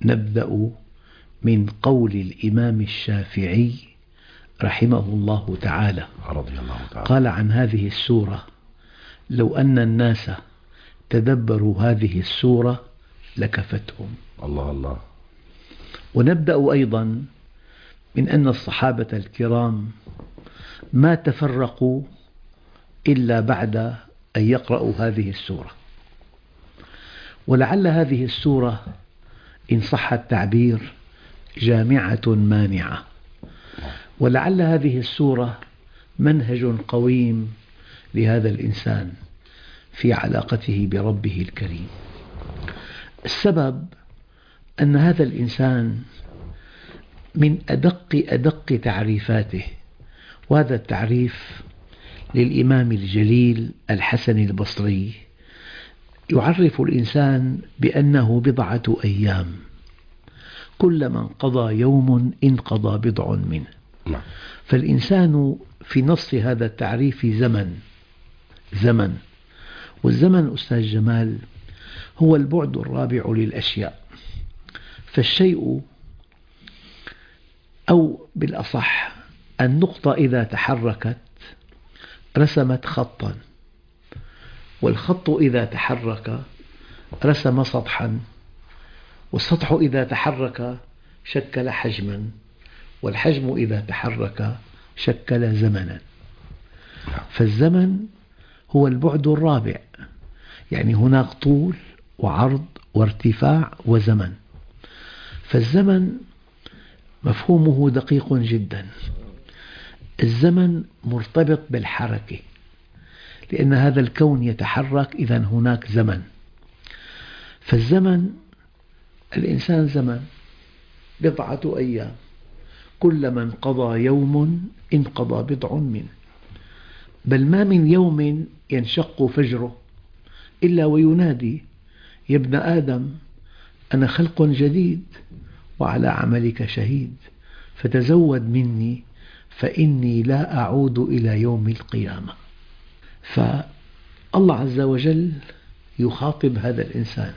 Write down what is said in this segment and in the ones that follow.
نبدأ من قول الإمام الشافعي رحمه الله تعالى، رضي الله تعالى، قال عن هذه السورة: لو أن الناس تدبروا هذه السورة لكفتهم. الله الله. ونبدأ أيضا من أن الصحابة الكرام ما تفرقوا إلا بعد أن يقرأوا هذه السورة، ولعل هذه السورة إن صح التعبير جامعة مانعة، ولعل هذه السورة منهج قويم لهذا الإنسان في علاقته بربه الكريم. السبب أن هذا الإنسان من أدق تعريفاته، وهذا التعريف للإمام الجليل الحسن البصري، يعرف الإنسان بأنه بضعة أيام، كلما انقضى يوم انقضى بضع منه. فالإنسان في نص هذا التعريف زمن، والزمن أستاذ جمال هو البعد الرابع للأشياء. فالشيء، أو بالأصح النقطة، إذا تحركت رسمت خطا، والخط إذا تحرك رسم سطحا، والسطح إذا تحرك شكل حجما، والحجم إذا تحرك شكل زمنا. فالزمن هو البعد الرابع، يعني هناك طول وعرض وارتفاع وزمن. فالزمن مفهومه دقيق جدا. الزمن مرتبط بالحركة، لأن هذا الكون يتحرك، إذن هناك زمن. فالزمن، الإنسان زمن بضعة أيام، كلما انقضى يوم انقضى بضع منه. بل ما من يوم ينشق فجره إلا وينادي: يا ابن آدم أنا خلق جديد وعلى عملك شهيد، فتزود مني فإني لا أعود إلى يوم القيامة. فالله عز وجل يخاطب هذا الإنسان.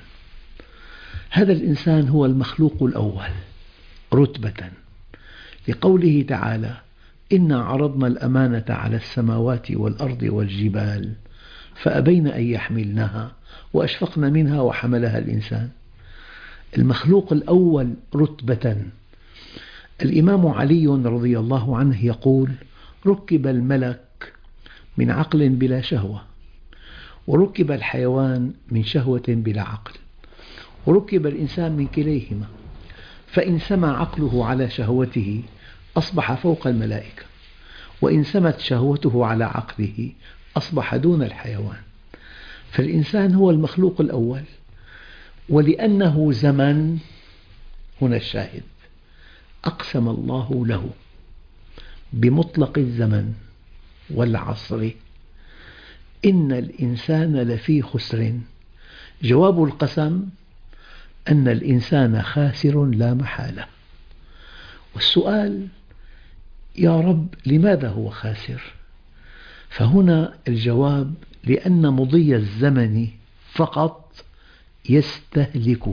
هذا الإنسان هو المخلوق الأول رتبة، لقوله تعالى: إنا عرضنا الأمانة على السماوات والأرض والجبال فأبين أن يحملنها وأشفقن منها وحملها الإنسان. المخلوق الأول رتبة. الإمام علي رضي الله عنه يقول: ركب الملك من عقل بلا شهوة، وركب الحيوان من شهوة بلا عقل، وركب الإنسان من كليهما، فإن سمى عقله على شهوته أصبح فوق الملائكة، وإن سمت شهوته على عقله أصبح دون الحيوان. فالإنسان هو المخلوق الأول، ولأنه زمن، هنا الشاهد، أقسم الله له بمطلق الزمن والعصر إن الإنسان لفي خسر. جواب القسم أن الإنسان خاسر لا محالة. والسؤال: يا رب لماذا هو خاسر؟ فهنا الجواب: لأن مضي الزمن فقط يستهلكه.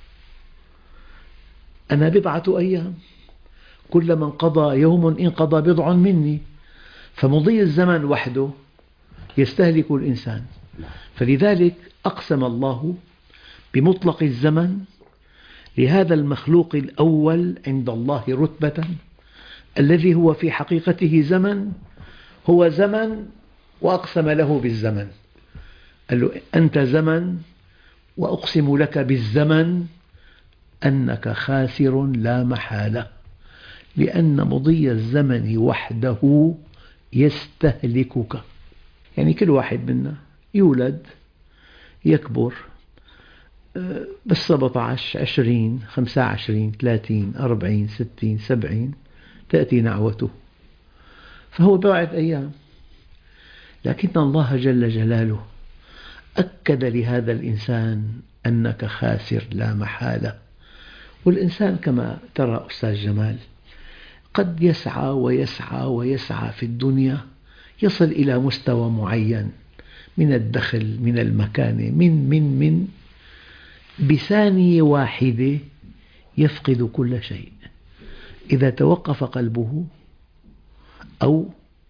أنا بضعة أيام، كلما انقضى يوم انقضى بضع مني، فمضي الزمن وحده يستهلك الإنسان. فلذلك أقسم الله بمطلق الزمن لهذا المخلوق الأول عند الله رتبة، الذي هو في حقيقته زمن، هو زمن وأقسم له بالزمن. قال له: أنت زمن وأقسم لك بالزمن أنك خاسر لا محالة، لأن مضي الزمن وحده يستهلكك. يعني كل واحد منا يولد، يكبر، بس 17 20 25 30 40 60 70 تأتي نعوته، فهو بضعة أيام. لكن الله جل جلاله أكد لهذا الإنسان أنك خاسر لا محالة. والإنسان كما ترى أستاذ جمال قد يسعى ويسعى ويسعى في الدنيا، يصل إلى مستوى معين من الدخل، من المكانة، من بثانية واحدة يفقد كل شيء. إذا توقف قلبه أو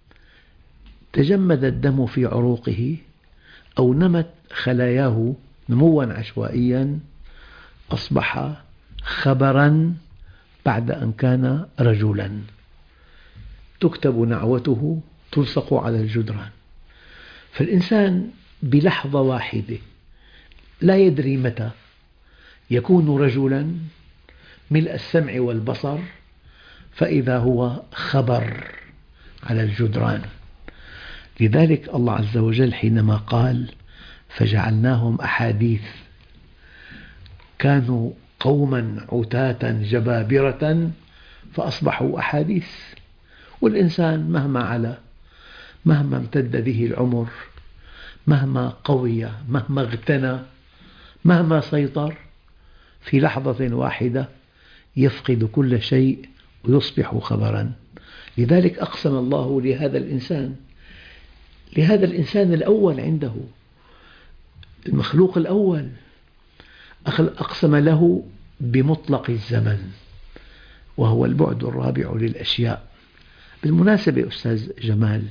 تجمد الدم في عروقه أو نمت خلاياه نموا عشوائيا أصبح خبرا بعد أن كان رجلا، تكتب نعوته تلصق على الجدران. فالإنسان بلحظة واحدة لا يدري متى يكون رجلا ملء السمع والبصر، فإذا هو خبر على الجدران. لذلك الله عز وجل حينما قال فجعلناهم أحاديث كانوا قوما عتاة جبابرة فأصبحوا أحاديث. والإنسان مهما علا، مهما امتد به العمر، مهما قوي، مهما اغتنى، مهما سيطر، في لحظة واحدة يفقد كل شيء ويصبح خبرا. لذلك أقسم الله لهذا الإنسان الأول عنده، المخلوق الأول، أقسم له بمطلق الزمن، وهو البعد الرابع للأشياء. بالمناسبة أستاذ جمال،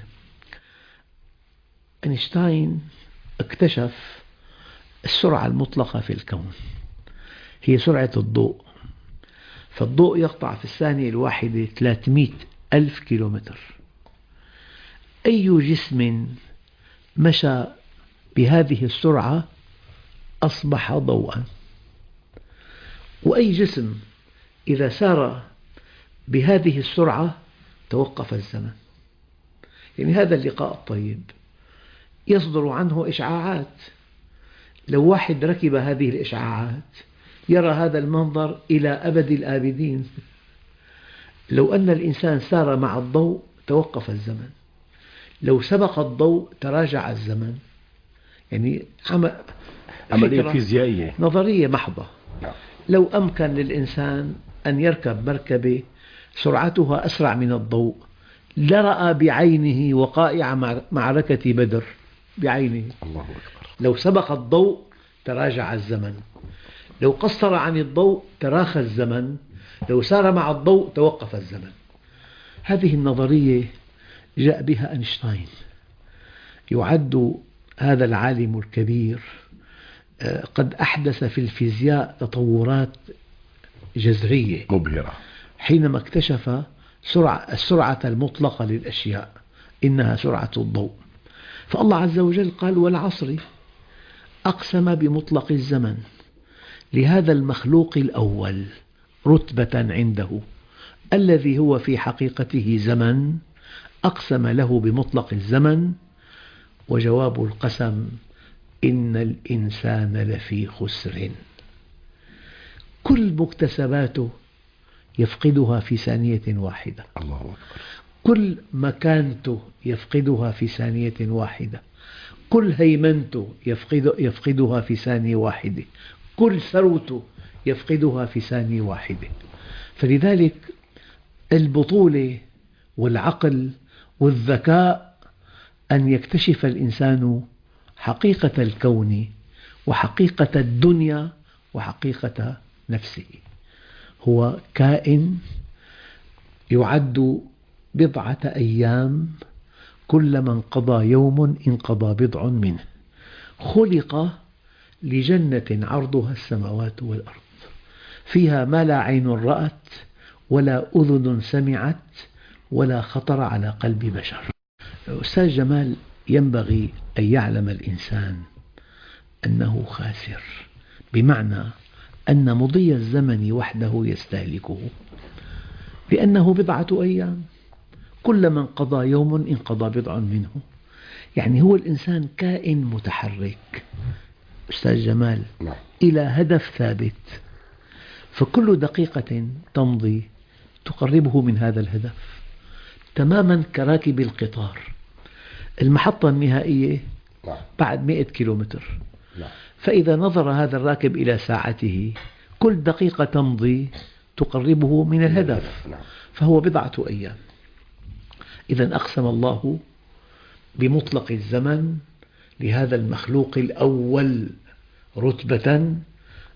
أينشتاين اكتشف السرعة المطلقة في الكون، هي سرعة الضوء. فالضوء يقطع في الثانية الواحدة 300 ألف كيلومتر. أي جسم مشى بهذه السرعة أصبح ضوءا، وأي جسم إذا سار بهذه السرعة توقف الزمن. يعني هذا اللقاء الطيب يصدر عنه إشعاعات، لو واحد ركب هذه الإشعاعات يرى هذا المنظر إلى أبد الآبدين. لو أن الإنسان سار مع الضوء توقف الزمن، لو سبق الضوء تراجع الزمن. يعني عملية فيزيائية نظرية محضة. لو أمكن للإنسان أن يركب مركبة سرعتها أسرع من الضوء لرأى بعينه وقائع معركة بدر بعينه. الله أكبر. لو سبق الضوء تراجع الزمن، لو قصر عن الضوء تراخى الزمن، لو سار مع الضوء توقف الزمن. هذه النظرية جاء بها أينشتاين. يعد هذا العالم الكبير قد أحدث في الفيزياء تطورات جذرية مبهرة حينما اكتشف السرعة المطلقة للأشياء، إنها سرعة الضوء. فالله عز وجل قال والعصر، أقسم بمطلق الزمن لهذا المخلوق الأول رتبة عنده الذي هو في حقيقته زمن، أقسم له بمطلق الزمن. وجواب القسم إن الإنسان لفي خسر، كل مكتسباته يفقدها في ثانية واحدة. الله أكبر. كل مكانته يفقدها في ثانية واحدة، كل هيمنته يفقدها في ثانية واحدة، كل ثروته يفقدها في ثانية واحدة. فلذلك البطولة والعقل والذكاء أن يكتشف الإنسان حقيقة الكون وحقيقة الدنيا وحقيقة نفسه. هو كائن يعد بضعة أيام، كلما انقضى يوم انقضى بضع منه. خلق لجنة عرضها السماوات والأرض، فيها ما لا عين رأت ولا أذن سمعت ولا خطر على قلب بشر. أستاذ جمال، ينبغي أن يعلم الإنسان أنه خاسر، بمعنى أن مضي الزمن وحده يستهلكه، لأنه بضعة أيام، كلما انقضى يوم انقضى بضع منه. يعني هو الإنسان كائن متحرك أستاذ جمال إلى هدف ثابت، فكل دقيقة تمضي تقربه من هذا الهدف، تماما كراكب القطار. المحطة النهائية بعد 100 كيلومتر، فإذا نظر هذا الراكب إلى ساعته كل دقيقة تمضي تقربه من الهدف، فهو بضعة أيام. إذا أقسم الله بمطلق الزمن لهذا المخلوق الأول رتبة،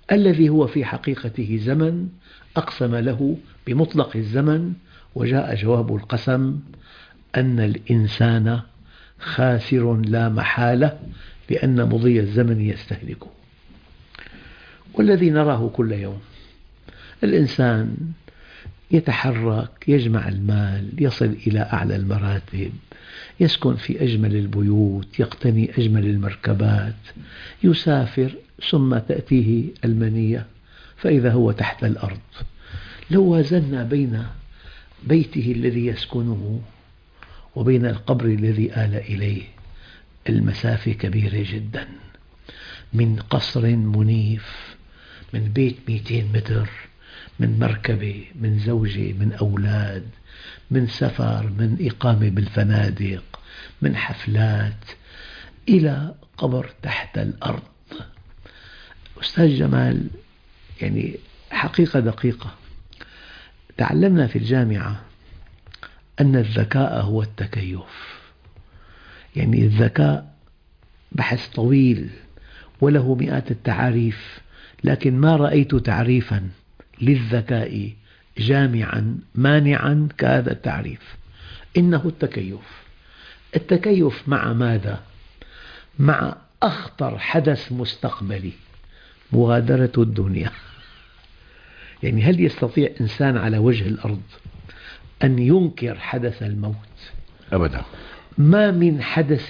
الذي هو في حقيقته زمن أقسم له بمطلق الزمن، وجاء جواب القسم أن الإنسان خاسر لا محالة، لأن مضي الزمن يستهلكه. والذي نراه كل يوم، الإنسان يتحرك، يجمع المال، يصل إلى أعلى المراتب، يسكن في أجمل البيوت، يقتني أجمل المركبات، يسافر، ثم تأتيه المنية فإذا هو تحت الأرض. لو وازنا بين بيته الذي يسكنه وبين القبر الذي آل إليه، المسافة كبيرة جدا. من قصر منيف، من بيت 200 متر، من مركبة، من زوجة، من أولاد، من سفر، من إقامة بالفنادق، من حفلات، إلى قبر تحت الأرض. أستاذ جمال، يعني حقيقة دقيقة، تعلمنا في الجامعة أن الذكاء هو التكيف. يعني الذكاء بحث طويل وله مئات التعاريف، لكن ما رأيت تعريفا للذكاء جامعا مانعا كهذا التعريف. إنه التكيف. التكيف مع ماذا؟ مع أخطر حدث مستقبلي، مغادرة الدنيا. يعني هل يستطيع إنسان على وجه الأرض أن ينكر حدث الموت؟ أبدا. ما من حدث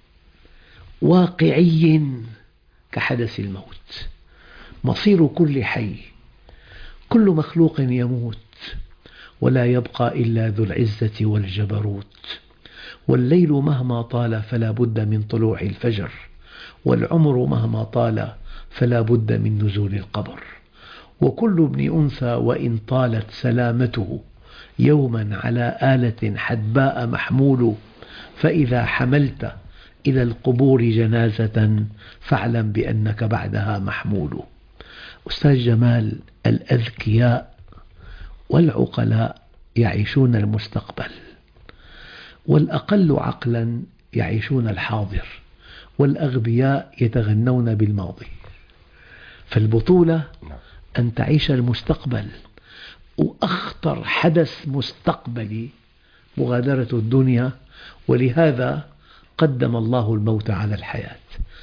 واقعي كحدث الموت. مصير كل حي، كل مخلوق يموت، ولا يبقى إلا ذو العزة والجبروت. والليل مهما طال فلا بد من طلوع الفجر، والعمر مهما طال فلا بد من نزول القبر. وكل ابن أنثى وإن طالت سلامته يوما على آلة حدباء محمول. فإذا حملت إلى القبور جنازة فاعلم بأنك بعدها محمول. أستاذ جمال، الأذكياء والعقلاء يعيشون المستقبل، والأقل عقلا يعيشون الحاضر، والأغبياء يتغنون بالماضي. فالبطولة أن تعيش المستقبل، وأخطر حدث مستقبلي مغادرة الدنيا، ولهذا قدم الله الموت على الحياة.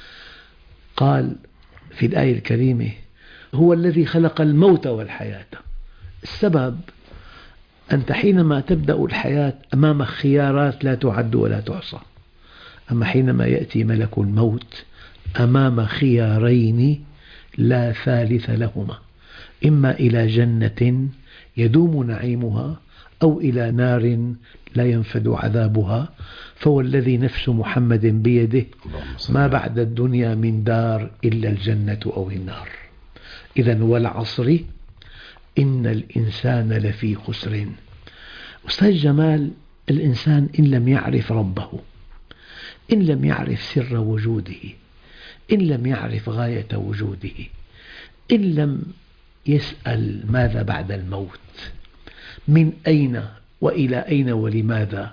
قال في الآية الكريمة: هو الذي خلق الموت والحياة. السبب أنت حينما تبدأ الحياة أمامك خيارات لا تعد ولا تحصى، أما حينما يأتي ملك الموت أمام خيارين لا ثالث لهما، إما إلى جنة يدوم نعيمها، أو إلى نار لا ينفد عذابها. فوالذي نفس محمد بيده ما بعد الدنيا من دار إلا الجنة أو النار. إذن والعصر إن الإنسان لفي خسر. أستاذ جمال، الإنسان إن لم يعرف ربه، إن لم يعرف سر وجوده، إن لم يعرف غاية وجوده، إن لم يسأل ماذا بعد الموت، من أين وإلى أين ولماذا،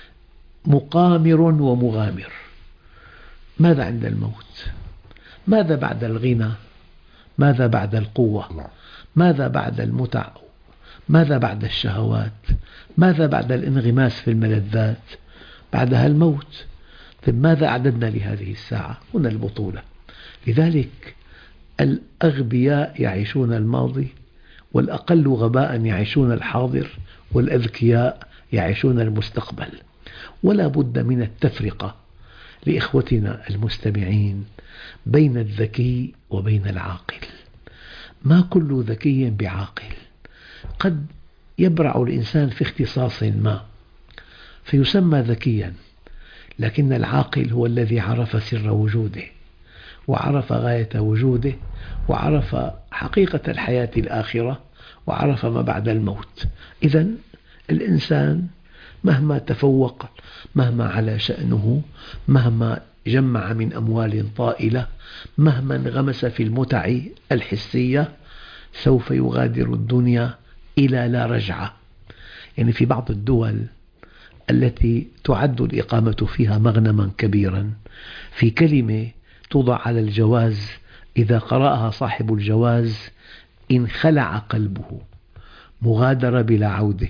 مقامر ومغامر. ماذا عند الموت؟ ماذا بعد الغنى؟ ماذا بعد القوة؟ ماذا بعد المتع؟ ماذا بعد الشهوات؟ ماذا بعد الانغماس في الملذات؟ بعدها الموت. طيب ماذا أعددنا لهذه الساعة؟ هنا البطولة. لذلك الأغبياء يعيشون الماضي، والأقل غباء يعيشون الحاضر، والأذكياء يعيشون المستقبل. ولا بد من التفرقة لإخوتنا المستمعين بين الذكي وبين العاقل. ما كل ذكي بعاقل. قد يبرع الإنسان في اختصاص ما فيسمى ذكيا، لكن العاقل هو الذي عرف سر وجوده، وعرف غاية وجوده، وعرف حقيقة الحياة الآخرة، وعرف ما بعد الموت. إذن الإنسان مهما تفوق، مهما علا شأنه، مهما جمع من أموال طائلة، مهما انغمس في المتع الحسية، سوف يغادر الدنيا إلى لا رجعة. يعني في بعض الدول التي تعد الإقامة فيها مغنما كبيرا، في كلمة توضع على الجواز إذا قرأها صاحب الجواز انخلع قلبه، مغادرة بلا عودة.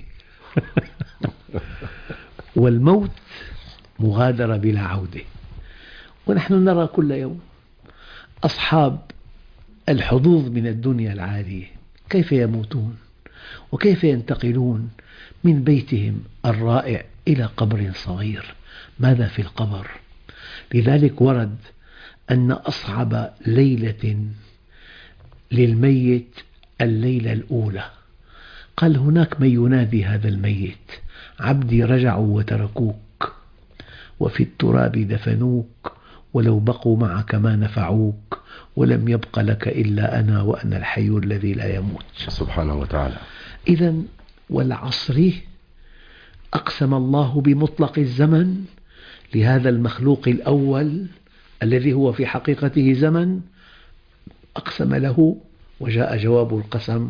والموت مغادرة بلا عودة. ونحن نرى كل يوم أصحاب الحظوظ من الدنيا العالية كيف يموتون، وكيف ينتقلون من بيتهم الرائع إلى قبر صغير. ماذا في القبر؟ لذلك ورد أن أصعب ليلة للميت الليلة الأولى. قال هناك من ينادي هذا الميت: عبدي رجعوا وتركوك، وفي التراب دفنوك، ولو بقوا معك ما نفعوك، ولم يبق لك إلا أنا وأنا الحي الذي لا يموت. سبحانه وتعالى. إذا والعصر أقسم الله بمطلق الزمن لهذا المخلوق الأول الذي هو في حقيقته زمن، أقسم له وجاء جواب القسم: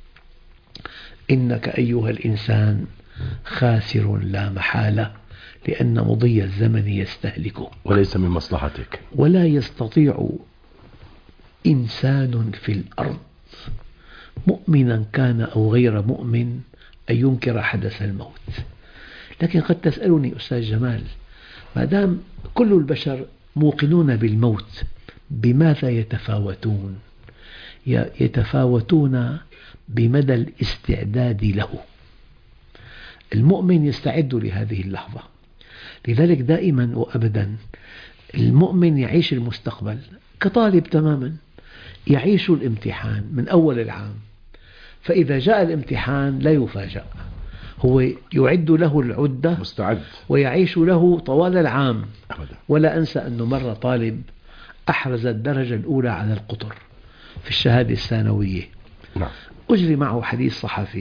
إنك أيها الإنسان خاسر لا محالة، لأن مضي الزمن يستهلكه وليس من مصلحتك. ولا يستطيع إنسان في الأرض مؤمنا كان أو غير مؤمن أن ينكر حدث الموت. لكن قد تسألني أستاذ جمال، ما دام كل البشر موقنون بالموت، بماذا يتفاوتون؟ يتفاوتون بمدى الاستعداد له. المؤمن يستعد لهذه اللحظة، لذلك دائما وأبدا المؤمن يعيش المستقبل كطالب تماما، يعيش الامتحان من أول العام، فإذا جاء الامتحان لا يفاجأ، هو يعد له العدة، مستعد، ويعيش له طوال العام. أبدا. ولا أنسى أنه مرة طالب أحرز الدرجة الأولى على القطر في الشهادة الثانوية. نعم. أجري معه حديث صحفي،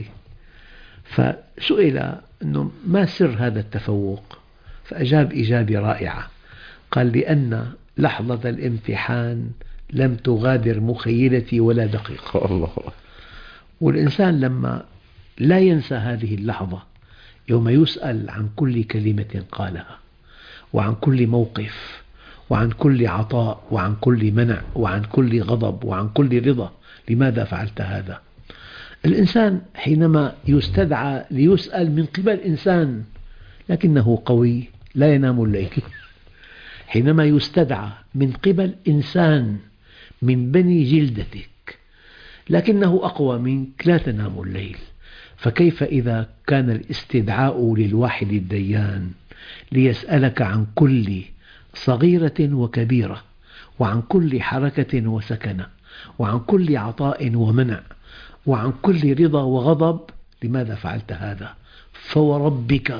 فسئل أنه ما سر هذا التفوق، فأجاب إجابة رائعة، قال: لأن لحظة الامتحان لم تغادر مخيلتي ولا دقيقة. الله. والإنسان لما لا ينسى هذه اللحظة، يوم يسأل عن كل كلمة قالها، وعن كل موقف، وعن كل عطاء، وعن كل منع، وعن كل غضب، وعن كل رضا، لماذا فعلت هذا؟ الإنسان حينما يستدعى ليسأل من قبل إنسان لكنه قوي لا ينام الليل، حينما يستدعى من قبل إنسان من بني جلدتك لكنه أقوى منك لا تنام الليل، فكيف إذا كان الاستدعاء للواحد الديان ليسألك عن كل صغيرة وكبيرة، وعن كل حركة وسكنة، وعن كل عطاء ومنع، وعن كل رضا وغضب، لماذا فعلت هذا؟ فوربك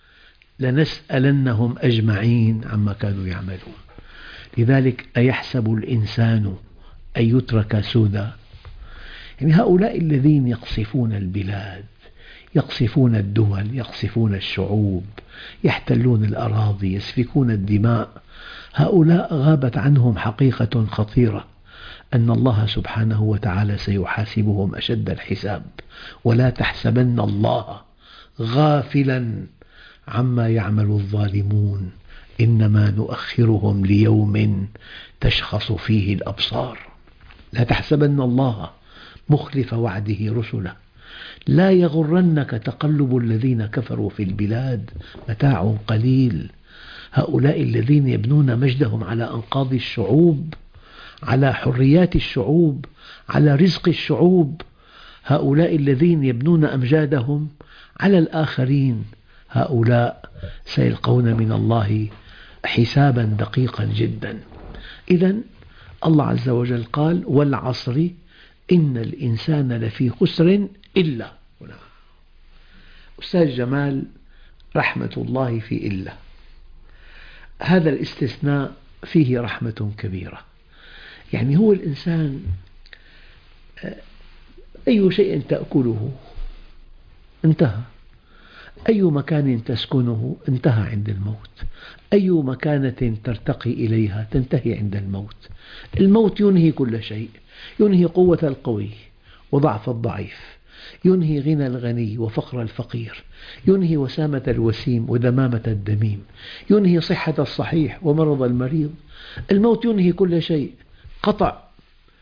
لنسألنهم أجمعين عما كانوا يعملون. لذلك أيحسب الإنسان أن يترك سدى؟ يعني هؤلاء الذين يقصفون البلاد، يقصفون الدول، يقصفون الشعوب، يحتلون الأراضي، يسفكون الدماء، هؤلاء غابت عنهم حقيقة خطيرة، أن الله سبحانه وتعالى سيحاسبهم أشد الحساب. ولا تحسبن الله غافلا عما يعمل الظالمون، إنما نؤخرهم ليوم تشخص فيه الأبصار. لا تحسبن الله مخلف وعده رسله، لا يغرنك تقلب الذين كفروا في البلاد، متاع قليل. هؤلاء الذين يبنون مجدهم على أنقاض الشعوب، على حريات الشعوب، على رزق الشعوب، هؤلاء الذين يبنون أمجادهم على الآخرين، هؤلاء سيلقون من الله حسابا دقيقا جدا. إذن الله عز وجل قال: والعصر إن الإنسان لفي خسر إلا. أستاذ جمال، رحمة الله في إلا، هذا الاستثناء فيه رحمة كبيرة. يعني هو الإنسان أي شيء تأكله انتهى، أي مكان تسكنه انتهى عند الموت، أي مكانة ترتقي إليها تنتهي عند الموت. الموت ينهي كل شيء، ينهي قوة القوي وضعف الضعيف، ينهي غنى الغني وفقر الفقير، ينهي وسامة الوسيم ودمامة الدميم، ينهي صحة الصحيح ومرض المريض. الموت ينهي كل شيء، قطع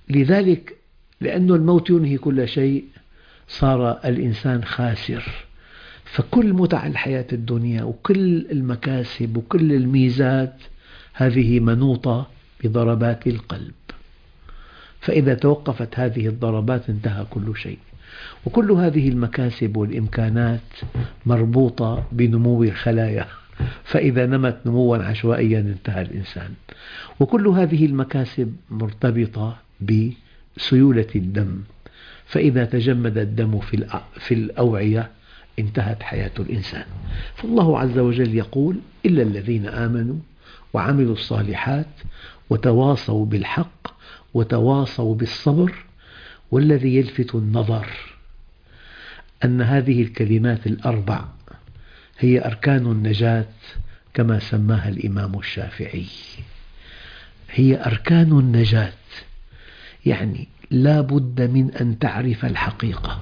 لذلك لأن الموت ينهي كل شيء صار الإنسان خاسر. فكل متع الحياة الدنيا وكل المكاسب وكل الميزات هذه منوطة بضربات القلب، فإذا توقفت هذه الضربات انتهى كل شيء. وكل هذه المكاسب والإمكانات مربوطة بنمو الخلايا، فإذا نمت نموا عشوائيا انتهى الإنسان. وكل هذه المكاسب مرتبطة بسيولة الدم، فإذا تجمد الدم في الأوعية انتهت حياة الإنسان. فالله عز وجل يقول: إلا الذين آمنوا وعملوا الصالحات وتواصوا بالحق وتواصوا بالصبر. والذي يلفت النظر أن هذه الكلمات الأربع هي أركان النجاة كما سماها الإمام الشافعي. هي أركان النجاة، يعني لا بد من أن تعرف الحقيقة،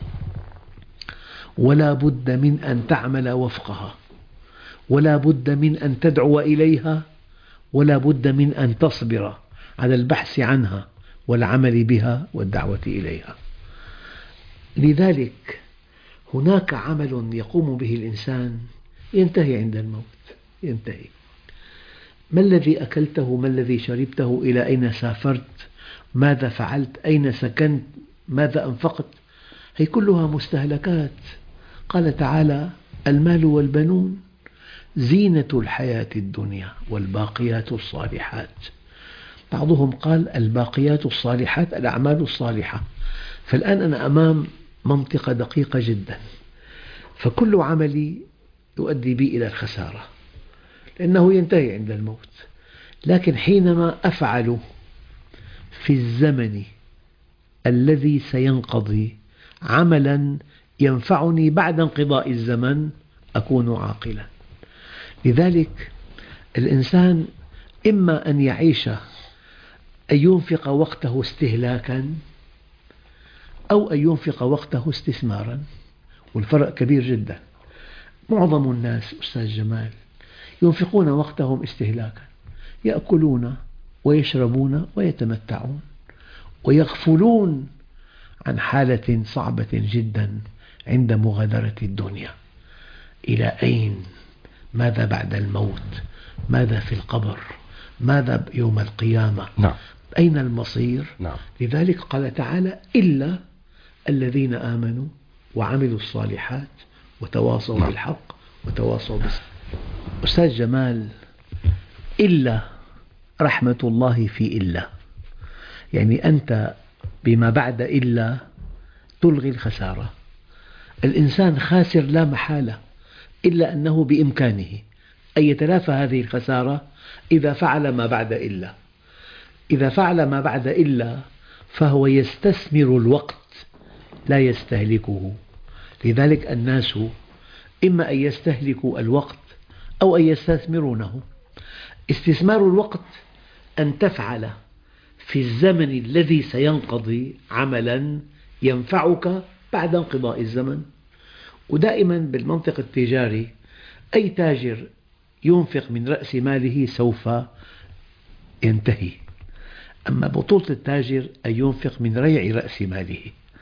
ولا بد من أن تعمل وفقها، ولا بد من أن تدعو إليها، ولا بد من أن تصبر على البحث عنها والعمل بها والدعوة إليها. لذلك هناك عمل يقوم به الإنسان ينتهي عند الموت، ينتهي. ما الذي أكلته؟ ما الذي شربته؟ إلى أين سافرت؟ ماذا فعلت؟ أين سكنت؟ ماذا أنفقت؟ هي كلها مستهلكات. قال تعالى: المال والبنون زينة الحياة الدنيا والباقيات الصالحات. بعضهم قال الباقيات الصالحات الأعمال الصالحة. فالآن أنا أمام منطقة دقيقة جدا، فكل عملي يؤدي بي إلى الخسارة لأنه ينتهي عند الموت. لكن حينما أفعل في الزمن الذي سينقضي عملا ينفعني بعد انقضاء الزمن أكون عاقلا. لذلك الإنسان إما أن يعيش أن ينفق وقته استهلاكا أو أن ينفق وقته استثمارا، والفرق كبير جدا. معظم الناس أستاذ جمال ينفقون وقتهم استهلاكا، يأكلون ويشربون ويتمتعون ويغفلون عن حالة صعبة جدا عند مغادرة الدنيا. إلى أين؟ ماذا بعد الموت؟ ماذا في القبر؟ ماذا يوم القيامة؟ نعم. أين المصير؟ نعم. لذلك قال تعالى: إلا الذين آمنوا وعملوا الصالحات وتواصوا نعم. بالحق وتواصوا بالصبر. أستاذ جمال، إلا رحمة الله في إلا، يعني أنت بما بعد إلا تلغي الخسارة. الإنسان خاسر لا محالة، إلا أنه بإمكانه أن يتلافى هذه الخسارة إذا فعل ما بعد إلا. إذا فعل ما بعد إلا فهو يستثمر الوقت لا يستهلكه. لذلك الناس إما أن يستهلكوا الوقت أو أن يستثمرونه. استثمار الوقت أن تفعل في الزمن الذي سينقضي عملا ينفعك بعد انقضاء الزمن. ودائما بالمنطق التجاري أي تاجر ينفق من رأس ماله سوف ينتهي، أما بطولة التاجر أن ينفق من ريع رأس ماله.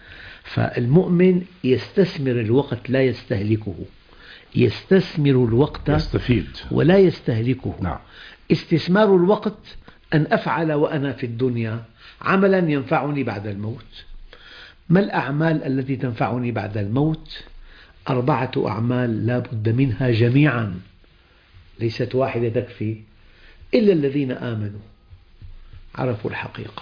فالمؤمن يستثمر الوقت لا يستهلكه، يستثمر الوقت يستفيد ولا يستهلكه. نعم. استثمار الوقت أن أفعل وأنا في الدنيا عملا ينفعني بعد الموت. ما الأعمال التي تنفعني بعد الموت؟ 4 أعمال لا بد منها جميعا، ليست واحدة تكفي. إلا الذين آمنوا عرفوا الحقيقة،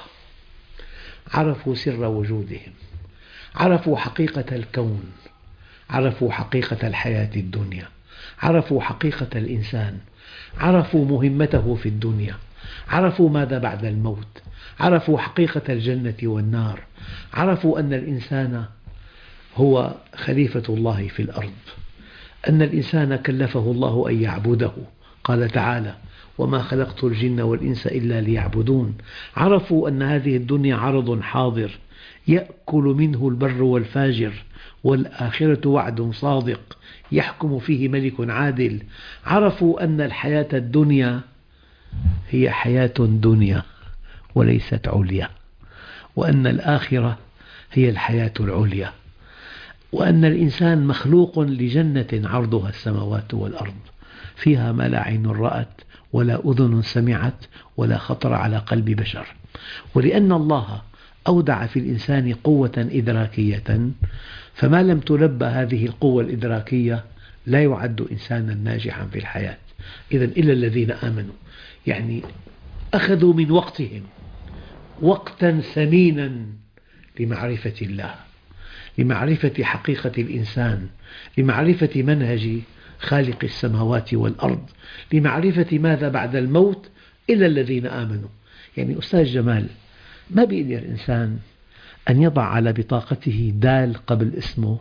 عرفوا سر وجودهم، عرفوا حقيقة الكون، عرفوا حقيقة الحياة الدنيا، عرفوا حقيقة الإنسان، عرفوا مهمته في الدنيا، عرفوا ماذا بعد الموت، عرفوا حقيقة الجنة والنار، عرفوا أن الإنسان هو خليفة الله في الأرض، أن الإنسان كلفه الله أن يعبده. قال تعالى: وما خلقت الجن والإنس إلا ليعبدون. عرفوا أن هذه الدنيا عرض حاضر يأكل منه البر والفاجر، والآخرة وعد صادق يحكم فيه ملك عادل. عرفوا أن الحياة الدنيا هي حياة دنيا وليست عليا. وأن الآخرة هي الحياة العليا، وأن الإنسان مخلوق لجنة عرضها السماوات والأرض، فيها ما لا عين رأت ولا أذن سمعت ولا خطر على قلب بشر. ولأن الله أودع في الإنسان قوة إدراكية، فما لم تلبى هذه القوة الإدراكية لا يعد إنسانا ناجحا في الحياة. إذن إلا الذين آمنوا، يعني أخذوا من وقتهم وقتا ثمينا لمعرفة الله، لمعرفة حقيقة الإنسان، لمعرفة منهج خالق السماوات والأرض، لمعرفة ماذا بعد الموت. إلا الذين آمنوا. يعني أستاذ جمال، ما بيقدر الإنسان أن يضع على بطاقته دال قبل اسمه،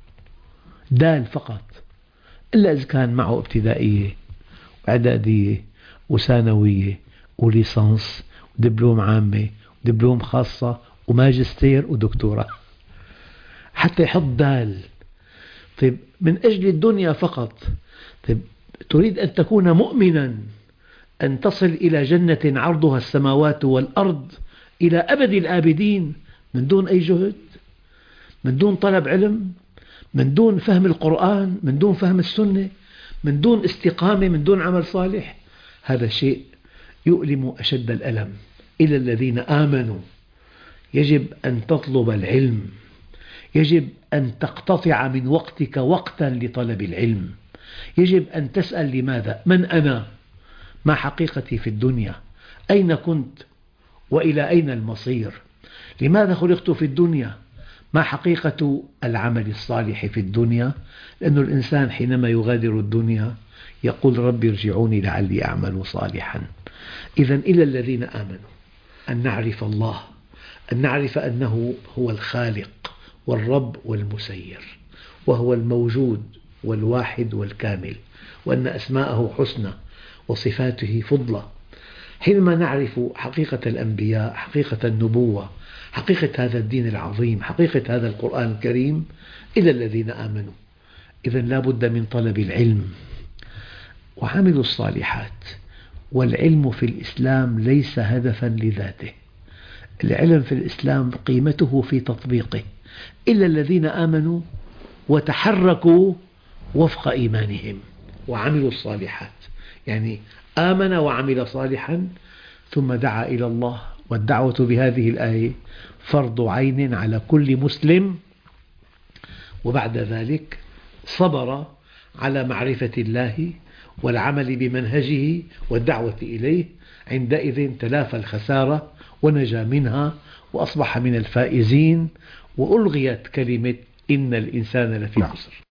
دال فقط، إلا إذا كان معه ابتدائية وإعدادية وثانوية وليسانس ودبلوم عامة ودبلوم خاصة وماجستير ودكتوراه حتى يحط دال. طيب من أجل الدنيا فقط، طيب تريد أن تكون مؤمنا أن تصل إلى جنة عرضها السماوات والأرض إلى أبد الآبدين من دون أي جهد، من دون طلب علم، من دون فهم القرآن، من دون فهم السنة، من دون استقامة، من دون عمل صالح. هذا شيء يؤلم أشد الألم. إلى الذين آمنوا. يجب أن تطلب العلم، يجب أن تقتطع من وقتك وقتا لطلب العلم، يجب أن تسأل لماذا؟ من أنا؟ ما حقيقتي في الدنيا؟ أين كنت؟ وإلى أين المصير؟ لماذا خلقت في الدنيا؟ ما حقيقة العمل الصالح في الدنيا؟ لأن الإنسان حينما يغادر الدنيا يقول رب ارجعوني لعلي أعمل صالحا. إذن إلى الذين آمنوا أن نعرف الله، أن نعرف أنه هو الخالق والرب والمسير، وهو الموجود والواحد والكامل، وأن أسماءه حسنى وصفاته فضلى. حينما نعرف حقيقة الأنبياء، حقيقة النبوة، حقيقة هذا الدين العظيم، حقيقة هذا القرآن الكريم، إلى الذين آمنوا. إذن لا بد من طلب العلم وعملوا الصالحات. والعلم في الإسلام ليس هدفا لذاته، العلم في الإسلام قيمته في تطبيقه. إلا الذين آمنوا وتحركوا وفق إيمانهم وعملوا الصالحات، يعني آمن وعمل صالحا ثم دعا إلى الله. والدعوة بهذه الآية فرض عين على كل مسلم، وبعد ذلك صبر على معرفة الله والعمل بمنهجه والدعوة إليه، عندئذ تلافى الخسارة ونجا منها وأصبح من الفائزين، وألغيت كلمة إن الإنسان لفي خسر.